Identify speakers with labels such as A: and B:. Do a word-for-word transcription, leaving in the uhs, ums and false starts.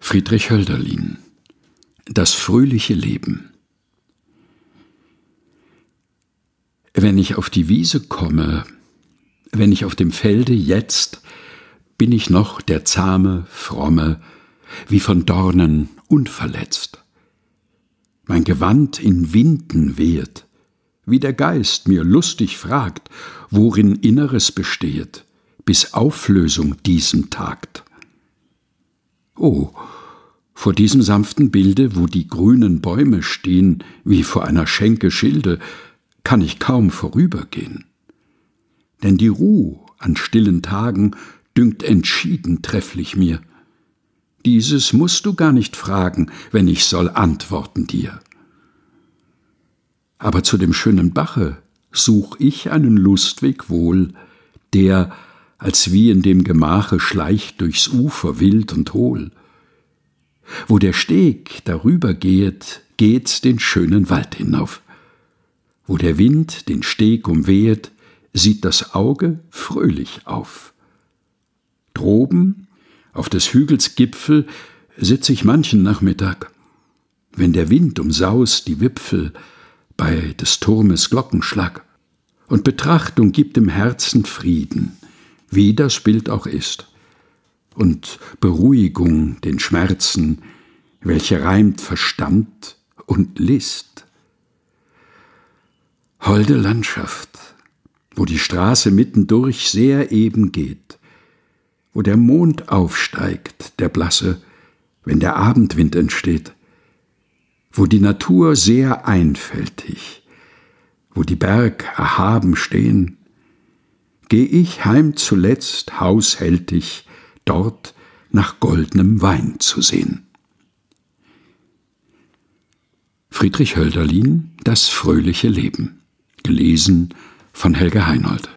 A: Friedrich Hölderlin: Das fröhliche Leben. Wenn ich auf die Wiese komme, wenn ich auf dem Felde jetzt, bin ich noch der zahme, fromme, wie von Dornen unverletzt. Mein Gewand in Winden weht, wie der Geist mir lustig fragt, worin Inneres bestehet, bis Auflösung diesem tagt. Oh, vor diesem sanften Bilde, wo die grünen Bäume stehen, wie vor einer Schenke Schilde, kann ich kaum vorübergehen. Denn die Ruh an stillen Tagen dünkt entschieden trefflich mir. Dieses musst du gar nicht fragen, wenn ich soll antworten dir. Aber zu dem schönen Bache such ich einen Lustweg wohl, der, als wie in dem Gemache, schleicht durchs Ufer wild und hohl. Wo der Steg darüber gehet, geht's den schönen Wald hinauf. Wo der Wind den Steg umwehet, sieht das Auge fröhlich auf. Droben, auf des Hügels Gipfel, sitz ich manchen Nachmittag, wenn der Wind umsaust die Wipfel bei des Turmes Glockenschlag, und Betrachtung gibt im Herzen Frieden, wie das Bild auch ist, und Beruhigung den Schmerzen, welche reimt Verstand und List. Holde Landschaft, wo die Straße mittendurch sehr eben geht, wo der Mond aufsteigt, der blasse, wenn der Abendwind entsteht, wo die Natur sehr einfältig, wo die Berg erhaben stehen, geh ich heim zuletzt haushältig, dort nach goldnem Wein zu sehen. Friedrich Hölderlin: Das fröhliche Leben. Gelesen von Helge Heinold.